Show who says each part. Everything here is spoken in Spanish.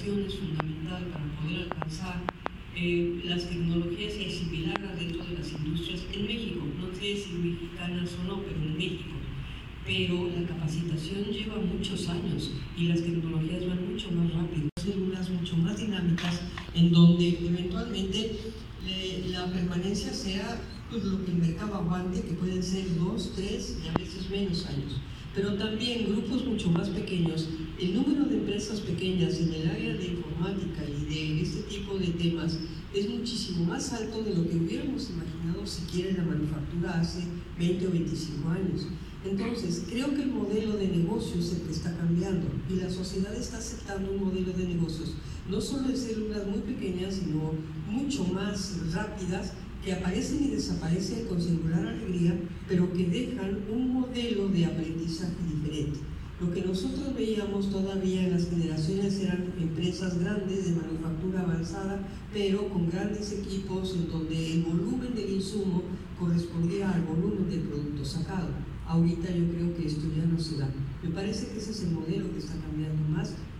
Speaker 1: capacitación es fundamental para poder alcanzar las tecnologías y asimilarlas dentro de las industrias en México. No sé si mexicanas o no, pero en México. Pero la capacitación lleva muchos años y las tecnologías van mucho más rápido, células mucho más dinámicas, en donde eventualmente la permanencia sea pues, lo que el mercado aguante, que pueden ser 2, 3 y a veces menos años. Pero también grupos mucho más pequeños, el número de empresas pequeñas en el área de informática y de este tipo de temas es muchísimo más alto de lo que hubiéramos imaginado siquiera en la manufactura hace 20 o 25 años. Entonces, creo que el modelo de negocio es el que está cambiando y la sociedad está aceptando un modelo de negocios, no solo de células muy pequeñas, sino mucho más rápidas, que aparecen y desaparecen con singular alegría, pero que dejan un modelo de aprendizaje diferente. Lo que nosotros veíamos todavía en las generaciones eran empresas grandes de manufactura avanzada, pero con grandes equipos en donde el volumen del insumo correspondía al volumen del producto sacado. Ahorita yo creo que esto ya no se da. Me parece que ese es el modelo que está cambiando más